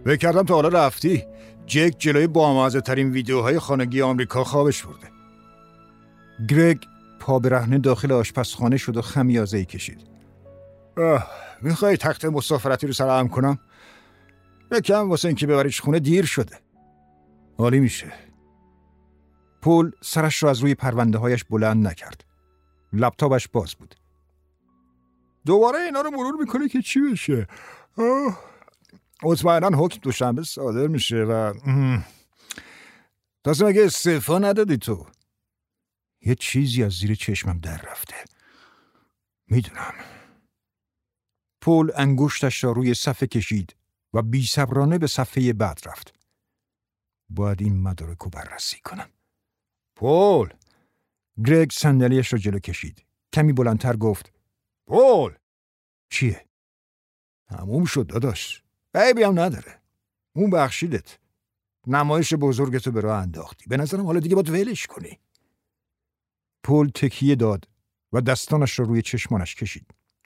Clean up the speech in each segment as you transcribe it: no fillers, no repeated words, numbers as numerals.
فکر کردم تا حالا رفتی. جک جلوی بامزه ترین ویدیوهای خانگی آمریکا خوابش برده. گرگ پا برهنه داخل آشپزخانه شد و خمیازه‌ای کشید. میخوای تخت مسافرتی رو سرهم کنم؟ یکم واسه اینکه ببریش خونه دیر شده. عالی میشه. پول سرش رو از روی پرونده‌هایش بلند نکرد. لپتاپش باز بود. دوباره اینا رو مرور میکنه که چی بشه؟ مطمئناً حکم دوشنبه صادر میشه و تازه مگه استعفا ندادی تو؟ یه چیزی از زیر چشمم در رفته. میدونم. پول انگشتش را روی صفحه کشید و بی‌صبرانه به صفحه بعد رفت. باید این مدارک رو بررسی کنم. پول! گرگ صندلی‌اش را جلو کشید. کمی بلندتر گفت: پول! چیه؟ تموم شد داداش. عیبی هم نداره. اون بخشیدت. نمایش بزرگتو به راه انداختی. به نظرم حالا دیگه باید ولش کنی. پول تکیه داد و دستانش را روی چشمانش کشید.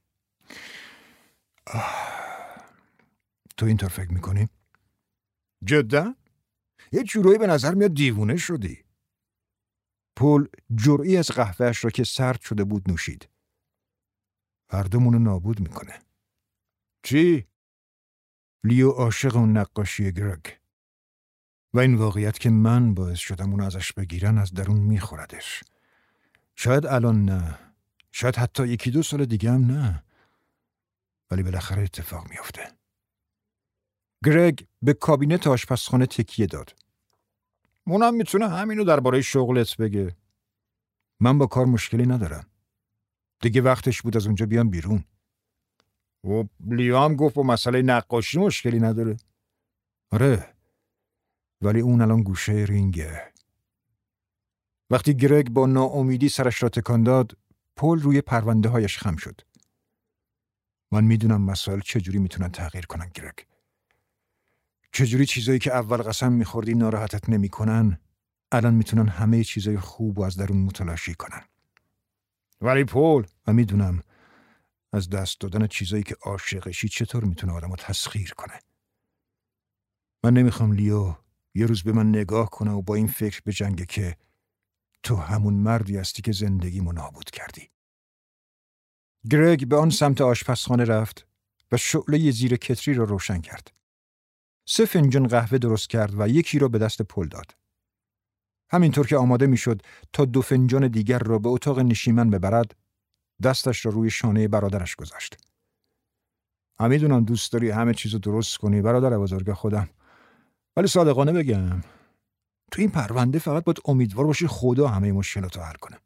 تو اینطور فکر میکنی؟ جدا؟ یه جورایی به نظر میاد دیوونه شدی. پول جرعی از قهوه‌اش را که سرد شده بود نوشید. هر دومونو نابود میکنه. چی؟ لیو عاشق اون نقاشی گرگ. و این واقعیت که من باعث شدم اون ازش بگیرن از درون میخوردش. شاید الان نه. شاید حتی 1-2 سال دیگه هم نه. ولی بالاخره اتفاق میافته. گرگ به کابینت آشپزخانه تکیه داد. اونم میتونه همینو درباره شغلت بگه. من با کار مشکلی ندارم. دیگه وقتش بود از اونجا بیام بیرون. و لیو هم گفت با مسئله نقاشی مشکلی نداره. آره. ولی اون الان گوشه رینگه. وقتی گرگ با ناامیدی سرش را تکان داد، پول روی پرونده هایش خم شد. من میدونم مسائل چجوری میتونن تغییر کنن گرگ. چجوری چیزایی که اول قسم میخوردی ناراحتت نمیکنن، الان میتونن همه چیزای خوب و از درون متلاشی کنن. ولی پول، من میدونم از دست دادن چیزایی که عاشقشی چطور میتونه آدمو تسخیر کنه. من نمیخوام لیو یه روز به من نگاه کنه و با این فکر بجنگه که تو همون مردی هستی که زندگیمو نابود کردی. گرگ به آن سمت آشپزخانه رفت و شعله زیر کتری را روشن کرد. 3 فنجان قهوه درست کرد و یکی را به دست پول داد. همینطور که آماده میشد تا 2 فنجان دیگر را به اتاق نشیمن ببرد، دستش را روی شانه برادرش گذاشت. میدونم دوست داری همه چیزو درست کنی برادر بزرگ خودم. ولی صادقانه بگم تو این پرونده فقط باید امیدوار باشی خدا همه مشکلاتو حل کنه.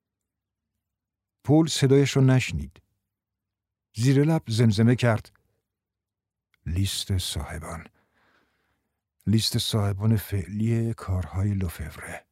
پول صدایش رو نشنید. زیر لب زمزمه کرد: لیست صاحبان فعلی کارهای لوفوره.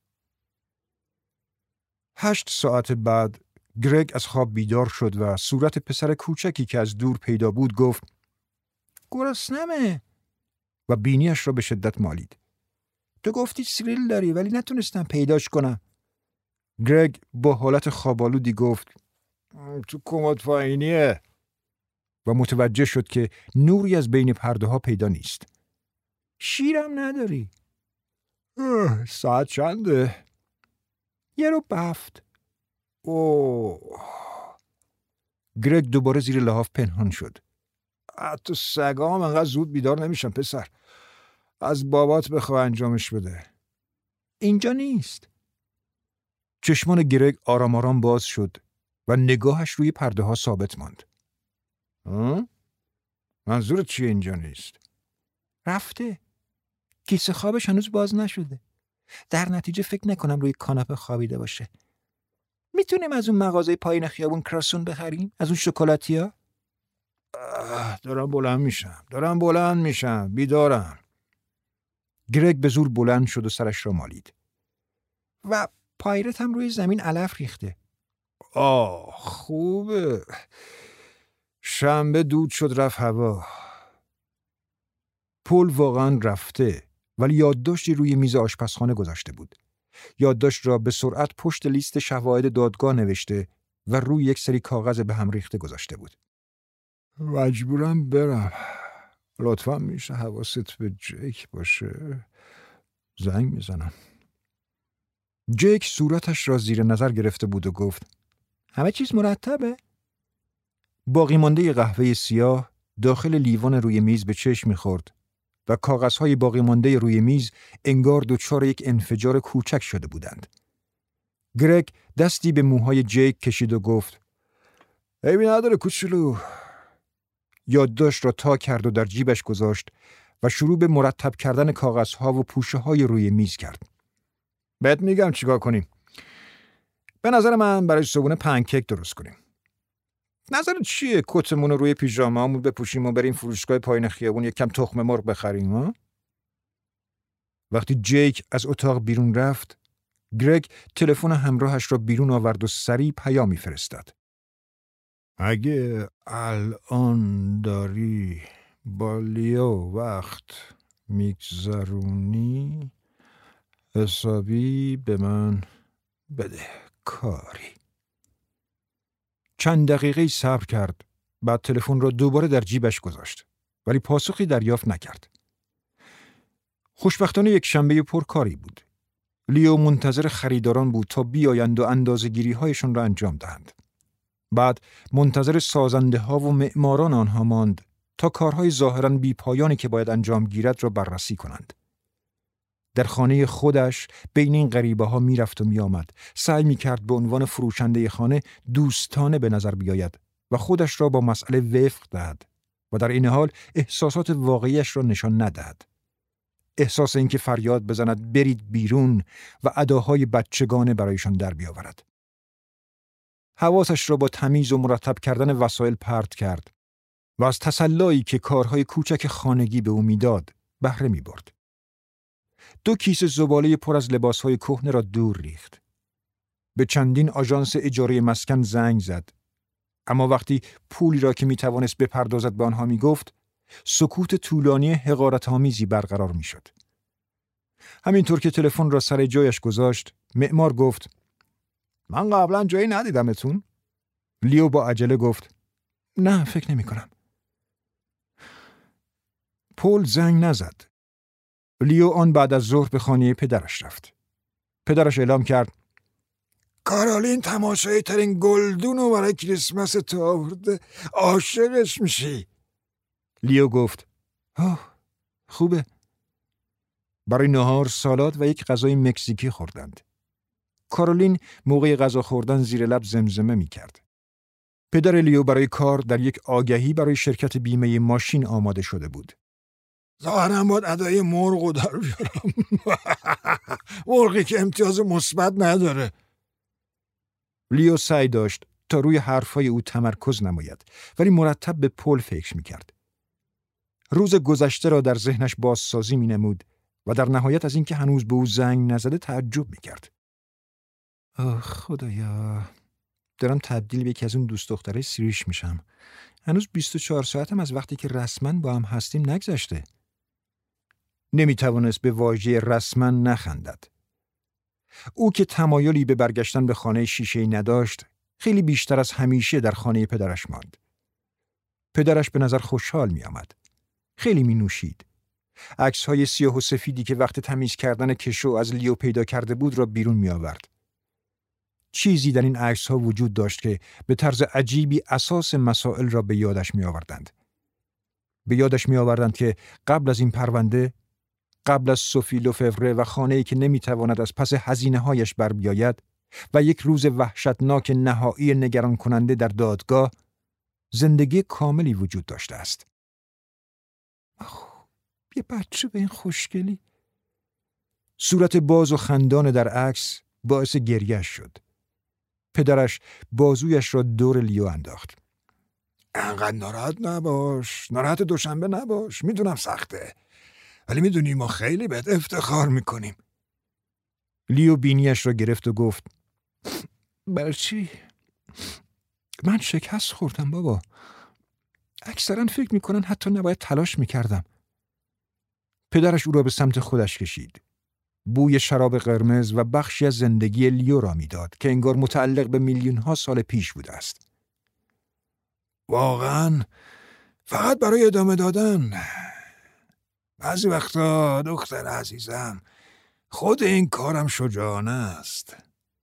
8 ساعت بعد گرگ از خواب بیدار شد و صورت پسر کوچکی که از دور پیدا بود گفت: گرسنمه. و بینیش را به شدت مالید. تو گفتی سیریل داری ولی نتونستم پیداش کنم. گرگ با حالت خوابالودی گفت: تو کمد پایینیه. و متوجه شد که نوری از بین پرده ها پیدا نیست. شیرم نداری؟ ساعت چنده؟ 1:07. اوه. گرگ دوباره زیر لحاف پنهان شد. حتی سگام انقدر زود بیدار نمیشن پسر. از بابات بخوا انجامش بده. اینجا نیست. چشمان گرگ آرام آرام باز شد و نگاهش روی پرده ها ثابت ماند. منظورت چیه اینجا نیست؟ رفته. کیسه خوابش هنوز باز نشده. در نتیجه فکر نکنم روی کاناپه خوابیده باشه. میتونیم از اون مغازه پایین خیابون کراسون بخریم؟ از اون شکلاتیا؟ دارم بلند میشم. بیدارم. گرگ به زور بلند شد و سرش را مالید. و پایرت هم روی زمین علف ریخته. خوبه. شنبه دود شد رفت هوا. پول واقعا رفته، ولی یادداشتی روی میز آشپزخانه گذاشته بود. یادداشت را به سرعت پشت لیست شواهد دادگاه نوشته و روی یک سری کاغذ به هم ریخته گذاشته بود. مجبورم برم. لطفا میشه حواست به جیک باشه. زنگ میزنم. جیک صورتش را زیر نظر گرفته بود و گفت همه چیز مرتبه؟ باقی مانده قهوه سیاه داخل لیوان روی میز به چشم می‌خورد و کاغذهای باقی مانده روی میز انگار دچار یک انفجار کوچک شده بودند. گرگ دستی به موهای جیک کشید و گفت عیبی نداره کوچولو. یادداشت را تا کرد و در جیبش گذاشت و شروع به مرتب کردن کاغذها و پوشه‌های روی میز کرد. بهت میگم چیکار کنیم. به نظر من برای صبحونه پنکیک درست کنیم. نظر چیه کتمون رو روی پیژامه‌مون بپوشیم و بریم فروشگاه پایین خیابون یک کم تخم مرغ بخریم ها؟ وقتی جیک از اتاق بیرون رفت، گرگ تلفن همراهش را بیرون آورد و سریع پیامی فرستاد. اگه الان داری با لیو وقت میگذرونی حسابی به من بده کاری. چند دقیقه صبر کرد، بعد تلفن را دوباره در جیبش گذاشت، ولی پاسخی دریافت نکرد. خوشبختانه یک شنبه پرکاری بود. لیو منتظر خریداران بود تا بیایند و اندازه‌گیری‌هایشان را انجام دهند. بعد منتظر سازنده ها و معماران آنها ماند تا کارهای ظاهراً بی‌پایانی که باید انجام گیرد را بررسی کنند. در خانه خودش بین این غریبه ها می رفت و می آمد. سعی می کرد به عنوان فروشنده خانه دوستانه به نظر بیاید و خودش را با مسئله وفق دهد و در این حال احساسات واقعیش را نشان ندهد. احساس اینکه فریاد بزند برید بیرون و اداهای بچگانه برایشان در بیاورد. حواسش را با تمیز و مرتب کردن وسایل پرت کرد و از تسلایی که کارهای کوچک خانگی به او میداد بهره می برد. 2 کیسه زباله پر از لباسهای کهنه را دور ریخت. به چندین آژانس اجاره مسکن زنگ زد. اما وقتی پولی را که میتوانست بپردازد به آنها میگفت، سکوت طولانی حقارت‌آمیزی برقرار میشد. همینطور که تلفن را سر جایش گذاشت، معمار گفت من قبلا جایی ندیدمتون؟ لیو با عجله گفت نه فکر نمی کنم. پول زنگ نزد. لیو آن بعد از ظهر به خانه پدرش رفت. پدرش اعلام کرد کارولین تماشای ترین گلدون رو برای کریسمس تو آورده، عاشقش میشی. لیو گفت خوبه. برای نهار سالاد و یک غذای مکزیکی خوردند. کارولین موقع غذا خوردن زیر لب زمزمه می کرد. پدر لیو برای کار در یک آگهی برای شرکت بیمه ماشین آماده شده بود. ظاهراً باید ادای مرغ رو در بیارم. مرغی که امتیاز مثبت نداره. لیو سعی داشت تا روی حرفای او تمرکز نماید، ولی مرتب به پول فکر می کرد. روز گذشته را در ذهنش بازسازی می نمود و در نهایت از اینکه هنوز به او زنگ نزده تعجب می کرد. خدایا، دارم تبدیل به یکی از اون دوست دخترای سیریش میشم. هنوز 24 ساعتم از وقتی که رسما با هم هستیم نگذشته. نمیتوانست به واژه رسما نخندد. او که تمایلی به برگشتن به خانه شیشه‌ای نداشت، خیلی بیشتر از همیشه در خانه پدرش ماند. پدرش به نظر خوشحال می آمد. خیلی می نوشید. عکس‌های سیاه و سفیدی که وقت تمیز کردن کشو از لیو پیدا کرده بود را بیرون می آورد. چیزی در این عکس‌ها وجود داشت که به طرز عجیبی اساس مسائل را به یادش می آوردند. به یادش می آوردند که قبل از این پرونده، قبل از سوفی لوفوره و خانه‌ای که نمی‌تواند از پس هزینه‌هایش بر بیاید و یک روز وحشتناک نهایی نگران کننده در دادگاه، زندگی کاملی وجود داشته است. یه بچه به این خوشگلی. صورت باز و خندان در عکس باعث گریه‌اش شد. پدرش بازویش را دور لیو انداخت. انقدر ناراحت دوشنبه نباش. میدونم سخته، ولی میدونی ما خیلی بهت افتخار میکنیم. لیو بینیش را گرفت و گفت برای چی؟ من شکست خوردم بابا. اکثرا فکر میکنن حتی نباید تلاش میکردم. پدرش او را به سمت خودش کشید. بوی شراب قرمز و بخشی از زندگی لیو را میداد که انگار متعلق به میلیون‌ها سال پیش بوده است. واقعاً فقط برای ادامه دادن بعضی وقتا دختر عزیزم خود این کارم شجاعانه است.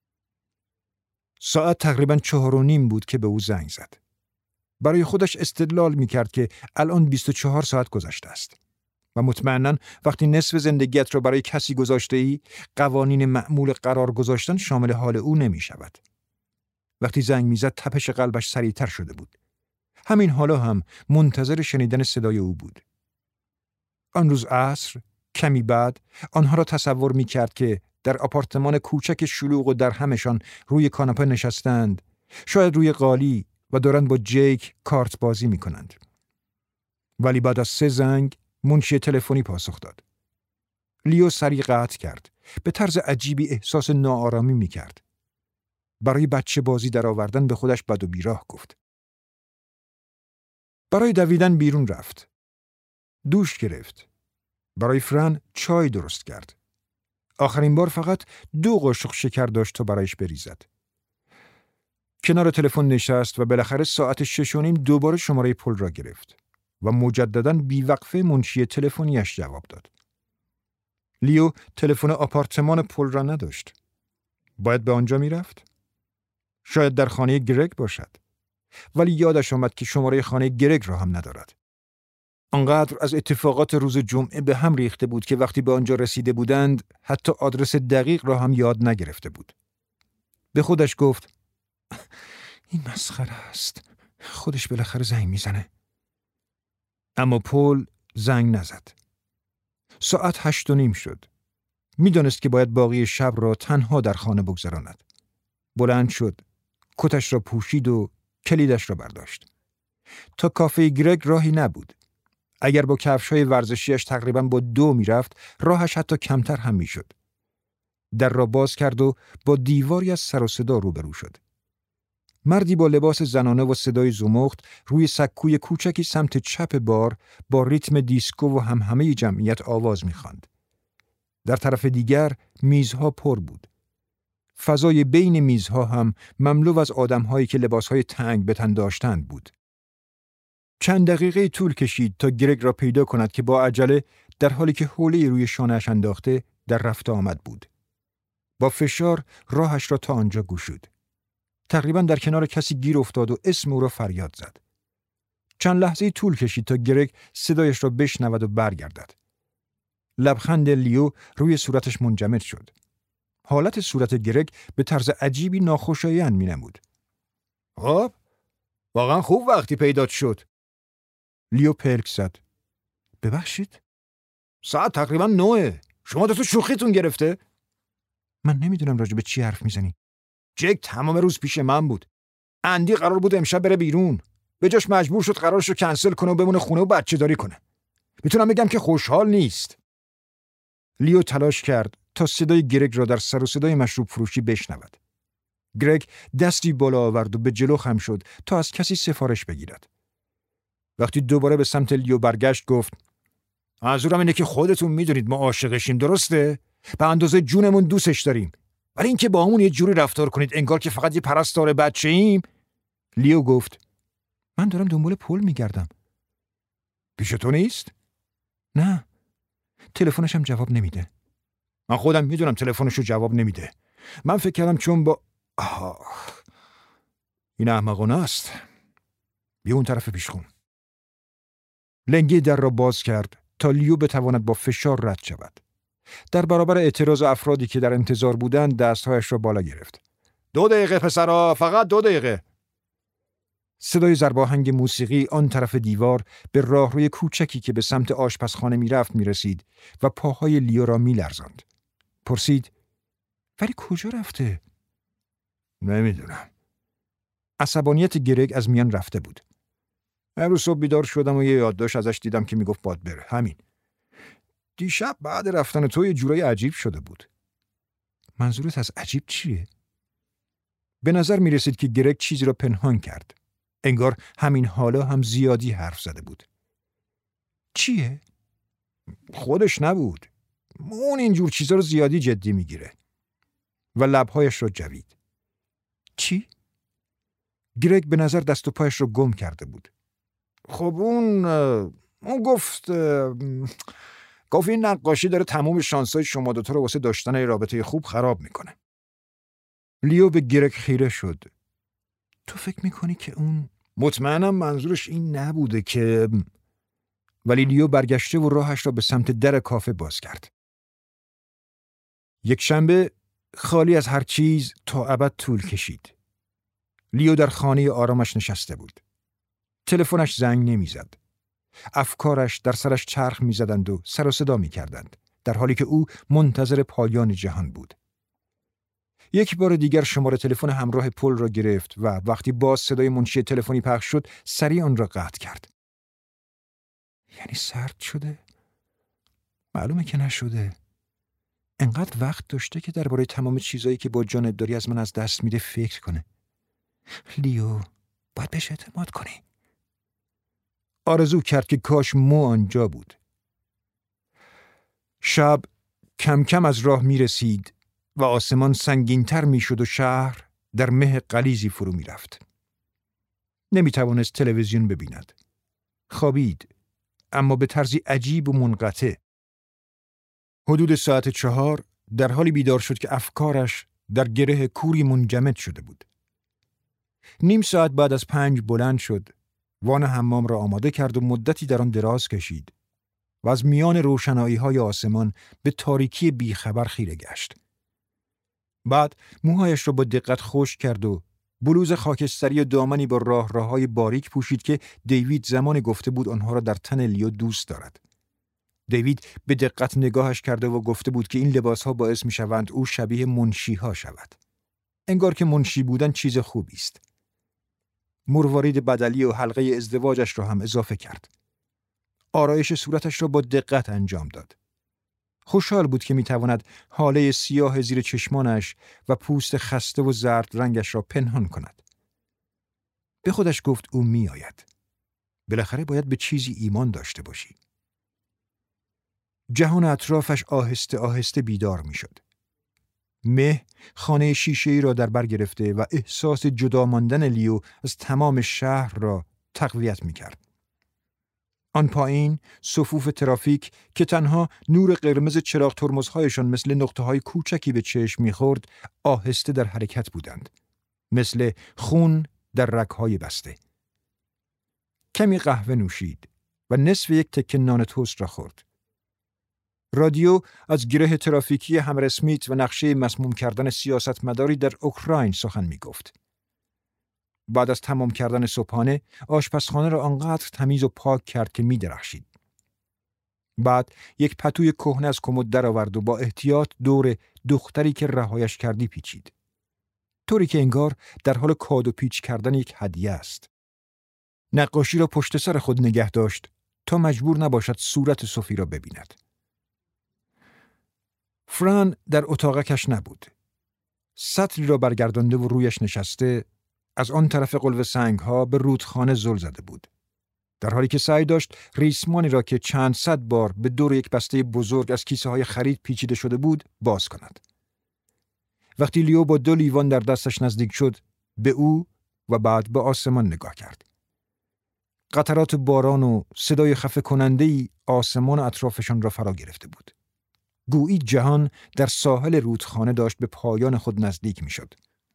ساعت تقریباً 4:30 بود که به او زنگ زد. برای خودش استدلال می‌کرد که الان 24 ساعت گذشته است و مطمئناً وقتی نصف زندگیت را برای کسی گذاشته‌ای، قوانین معمول قرار گذاشتن شامل حال او نمی‌شود. وقتی زنگ می‌زد تپش قلبش سریعتر شده بود. همین حالا هم منتظر شنیدن صدای او بود. آن روز عصر، کمی بعد، آنها را تصور می‌کرد که در آپارتمان کوچک شلوغ و در همشان روی کاناپه نشستند، شاید روی قالی و دارند با جیک کارت بازی می‌کنند. ولی بعد از 3 زنگ منشی تلفنی پاسخ داد. لیو سریع قطع کرد. به طرز عجیبی احساس ناآرامی می‌کرد. برای بچه بازی درآوردن به خودش بد و بیراه گفت. برای دویدن بیرون رفت. دوش گرفت. برای فران چای درست کرد. آخرین بار فقط 2 قاشق شکر داشت تا برایش بریزد. کنار تلفن نشست و بالاخره ساعت 6:30 دوباره شماره پل را گرفت و مجدداً بیوقفه منشی تلفنیش جواب داد. لیو تلفن آپارتمان پل را نداشت. باید به آنجا میرفت؟ شاید در خانه گرگ باشد. ولی یادش آمد که شماره خانه گرگ را هم ندارد. آنقدر از اتفاقات روز جمعه به هم ریخته بود که وقتی به آنجا رسیده بودند حتی آدرس دقیق را هم یاد نگرفته بود. به خودش گفت این مسخره است. خودش بالاخره زنگ میزنه. اما پل زنگ نزد. ساعت 8:30 شد. میدانست که باید باقی شب را تنها در خانه بگذراند. بلند شد. کتش را پوشید و کلیدش را برداشت. تا کافه گرگ راهی نبود. اگر با کفش‌های ورزشیش تقریباً با 2 میرفت، راهش حتی کمتر هم میشد. در را باز کرد و با دیواری از سر و صدا روبرو شد. مردی با لباس زنانه و صدای زمخت روی سکوی کوچکی سمت چپ بار با ریتم دیسکو و همهمه جمعیت آواز می‌خواند. در طرف دیگر میزها پر بود. فضای بین میزها هم مملو از آدم‌هایی که لباس‌های تنگ به تن داشتند بود. چند دقیقه طول کشید تا گرگ را پیدا کند که با عجله در حالی که حوله روی شانه‌اش انداخته در رفت آمد بود. با فشار راهش را تا آنجا گشود. تقریباً در کنار کسی گیر افتاد و اسم او را فریاد زد. چند لحظه طول کشید تا گرگ صدایش را بشنود و برگردد. لبخند لیو روی صورتش منجمد شد. حالت صورت گرگ به طرز عجیبی ناخوشایند می‌نمود. خب، واقعاً خوب وقتی پیدات شد. لیو پلک زد. ببخشید؟ ساعت تقریباً 9. شما تو شوخیتون گرفته؟ من نمیدونم راجع به چی حرف میزنی. جک تمام روز پیش من بود. اندی قرار بود امشب بره بیرون. به جاش مجبور شد قرارش رو کنسل کنه و بمونه خونه و بچه داری کنه. میتونم بگم که خوشحال نیست. لیو تلاش کرد تا صدای گرگ را در سر و صدای مشروب فروشی بشنود. گرگ دستی بالا آورد و به جلو خم شد تا از کسی سفارش بگیرد. وقتی دوباره به سمت لیو برگشت گفت منظورم اینه که خودتون میدونید ما عاشقشیم، درسته؟ به اندازه جونمون دوستش داریم. ولی اینکه با همون یه جوری رفتار کنید انگار که فقط یه پرستار بچه‌ایم. لیو گفت من دارم دنبال پل میگردم. پیش تو نیست؟ نه. تلفنش هم جواب نمیده. من خودم میدونم تلفنشو جواب نمیده. من فکر کردم چون با این احمقانه است. بیا اون طرف پیشخون. لنگی در را باز کرد تا لیو بتواند با فشار رد شود. در برابر اعتراض افرادی که در انتظار بودند دستهایش را بالا گرفت. 2 دقیقه پسرا، فقط 2 دقیقه. صدای ضرباهنگ موسیقی آن طرف دیوار به راهروی کوچکی که به سمت آشپزخانه میرفت میرسید و پاهای لیو را میلرزاند. پرسید ولی کجا رفته؟ نمیدونم. عصبانیت گرگ از میان رفته بود. امروز صبح بیدار شدم و یه یادداشت ازش دیدم که میگفت باید بره. همین. دیشب بعد رفتن تو یه جورای عجیب شده بود. منظورت از عجیب چیه؟ به نظر می رسید که گرگ چیزی را پنهان کرد. انگار همین حالا هم زیادی حرف زده بود. چیه؟ خودش نبود. اون اینجور چیزا رو زیادی جدی میگیره. و لبهایش را جوید. چی؟ گرگ به نظر دست و پایش را گم کرده بود. خب اون گفت گفت این نقاشی داره تمام شانسای شما دوتا رو واسه داشتن رابطه خوب خراب میکنه. لیو به گرگ خیره شد. تو فکر میکنی که اون؟ مطمئنم منظورش این نبوده که... ولی لیو برگشته و راهش را به سمت در کافه باز کرد. یک شنبه خالی از هر چیز تا ابد طول کشید. لیو در خانه آرامش نشسته بود. تلفنش زنگ نمیزد. افکارش در سرش چرخ میزدند و سر و صدا میکردند، در حالی که او منتظر پایان جهان بود. یک بار دیگر شماره تلفن همراه پل را گرفت و وقتی باز صدای منشی تلفنی پخش شد، سریع آن را قطع کرد. یعنی سرد شده؟ معلومه که نشده. انقدر وقت داشته که درباره تمام چیزایی که با جانت داری از من از دست میده فکر کنه. لیو، باید بهش اعتماد کنی. آرزو کرد که کاش مو آنجا بود. شب کم کم از راه می رسید و آسمان سنگین‌تر می شد و شهر در مه غلیظی فرو می رفت. نمی توانست تلویزیون ببیند. خوابید، اما به طرزی عجیب و منقطع. حدود ساعت 4 در حالی بیدار شد که افکارش در گره کوری منجمد شده بود. نیم ساعت بعد از 5 بلند شد، وان حمام را آماده کرد و مدتی در آن دراز کشید و از میان روشنایی‌های آسمان به تاریکی بیخبر خیره گشت. بعد موهایش را با دقت خشک کرد و بلوز خاکستری و دامنی با راه‌های باریک پوشید که دیوید زمان گفته بود آنها را در تن لیو دوست دارد. دیوید به دقت نگاهش کرده و گفته بود که این لباس‌ها باعث می‌شوند او شبیه منشی‌ها شود. انگار که منشی بودن چیز خوبی است. مروارید بدلی و حلقه ازدواجش را هم اضافه کرد. آرایش صورتش را با دقت انجام داد. خوشحال بود که میتواند حاله سیاه زیر چشمانش و پوست خسته و زرد رنگش را پنهان کند. به خودش گفت او میآید. بالاخره باید به چیزی ایمان داشته باشی. جهان اطرافش آهسته آهسته بیدار میشد. مه خانه شیشه‌ای را در بر گرفته و احساس جدا ماندن لیو از تمام شهر را تقویت می‌کرد. آن پایین صفوف ترافیک که تنها نور قرمز چراغ ترمزهایشان مثل نقطه‌های کوچکی به چشم می‌خورد، آهسته در حرکت بودند، مثل خون در رگ‌های بسته. کمی قهوه نوشید و نصف یک تکه نان توست را خورد. رادیو از گره ترافیکی همر اسمیت و نقشه مسموم کردن سیاستمداری در اوکراین سخن می‌گفت. بعد از تمام کردن صبحانه، آشپزخانه را آنقدر تمیز و پاک کرد که می‌درخشید. بعد یک پتوی کهنه از کمد درآورد و با احتیاط دور دختری که رهایش کردی پیچید. طوری که انگار در حال کاد و پیچ کردن یک هدیه است. نقاشی را پشت سر خود نگه داشت تا مجبور نباشد صورت صوفی را ببیند. فران در اتاقکش نبود. سطلی را برگردانده و رویش نشسته، از آن طرف قلوه سنگ‌ها به رودخانه زل زده بود، در حالی که سعی داشت ریسمانی را که چند صد بار به دور یک بسته بزرگ از کیسه‌های خرید پیچیده شده بود باز کند. وقتی لیو با 2 لیوان در دستش نزدیک شد، به او و بعد به آسمان نگاه کرد. قطرات باران و صدای خفه کننده‌ای آسمان اطرافشان را فرا گرفته بود. گویی جهان در ساحل رودخانه داشت به پایان خود نزدیک می‌شد.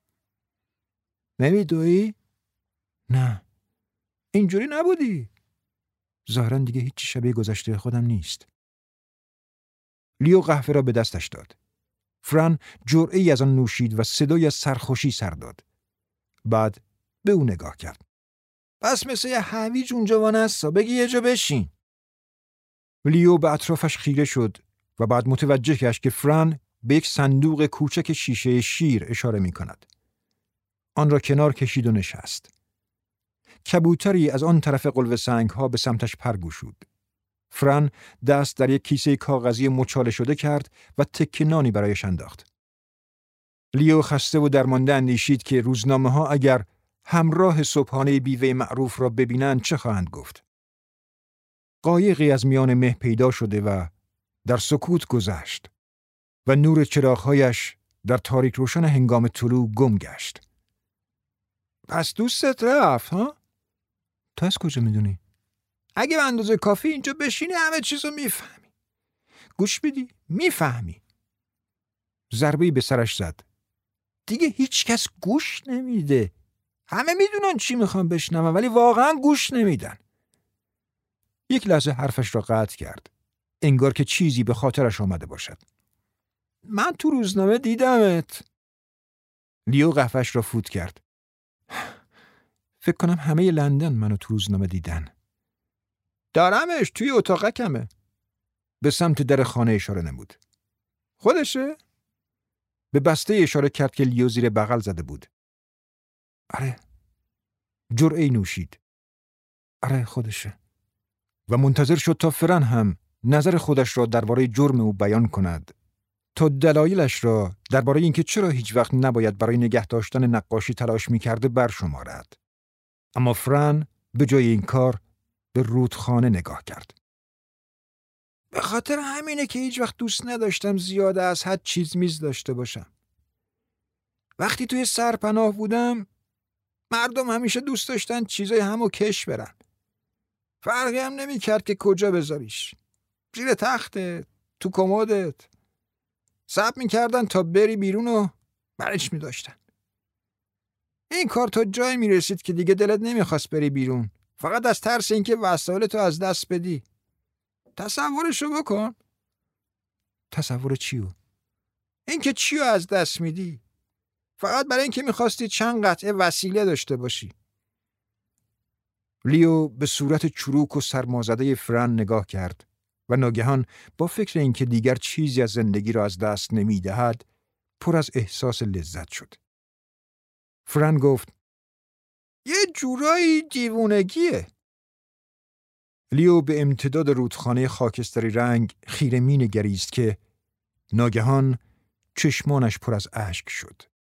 نمیدویی؟ نه. اینجوری نبودی. ظاهراً دیگه هیچی شبیه گذشته خودم نیست. لیو قهوه را به دستش داد. فران جرعه‌ای از آن نوشید و صدای از سرخوشی سر داد. بعد به او نگاه کرد. پس مثل یه هویج اونجا وانستا، بگی یه جا بشین. لیو به اطرافش خیره شد و بعد متوجه گشت که فران به یک صندوق کوچک شیشه شیر اشاره می کند. آن را کنار کشید و نشست. کبوتری از آن طرف قلوه سنگ‌ها به سمتش پر گشود. فران دست در یک کیسه کاغذی مچاله شده کرد و تکه نانی برایش انداخت. لیو خسته و درمانده اندیشید که روزنامه‌ها اگر همراه صبحانه بیوه معروف را ببینند چه خواهند گفت. قایقی از میان مه پیدا شده و در سکوت گذشت و نور چراغ‌هایش در تاریک روشن هنگام طلوع گم گشت. پس دوستت رفت ها؟ تو از کجا میدونی؟ اگه به اندازه کافی اینجا بشینی همه چیزو میفهمی. گوش بدی؟ میفهمی. ضربه‌ای به سرش زد. دیگه هیچ کس گوش نمیده. همه میدونن چی میخوان بشنون ولی واقعا گوش نمیدن. یک لحظه حرفش را قطع کرد. انگار که چیزی به خاطرش آمده باشد. من تو روزنامه دیدمت. لیو قهوه‌اش را فوت کرد. فکر کنم همه لندن منو تو روزنامه دیدن. دارمش توی اتاقکمه. به سمت در خانه اشاره نمود. خودشه؟ به بسته اشاره کرد که لیو زیر بغل زده بود. آره. جرعه‌ای نوشید. آره خودشه. و منتظر شد تا فرن هم نظر خودش را درباره جرم او بیان کند. تا دلایلش را درباره اینکه چرا هیچ وقت نباید برای نگه داشتن نقاشی تلاش می‌کرده برشمارد. اما فران به جای این کار به رودخانه نگاه کرد. به خاطر همینه که هیچ وقت دوست نداشتم زیاده از حد چیز میز داشته باشم. وقتی توی سرپناه بودم مردم همیشه دوست داشتن چیزای همو کش برن. فرقی هم نمی کرد که کجا بذاریش. زیر تختت، تو کمدت. صبر میکردن تا بری بیرون و برش میداشتن. این کار تا جایی میرسید که دیگه دلت نمیخواست بری بیرون. فقط از ترس اینکه وسایلتو از دست بدی. تصورشو بکن. تصور چیو؟ اینکه چیو از دست میدی. فقط برای اینکه میخواستی چند قطعه وسیله داشته باشی. لیو به صورت چروک و سرمازده فران نگاه کرد و ناگهان با فکر اینکه دیگر چیزی از زندگی را از دست نمیدهد پر از احساس لذت شد. فران گفت یه جورایی دیوونگیه. لیو به امتداد رودخانه خاکستری رنگ خیره می نگریست که ناگهان چشمانش پر از اشک شد.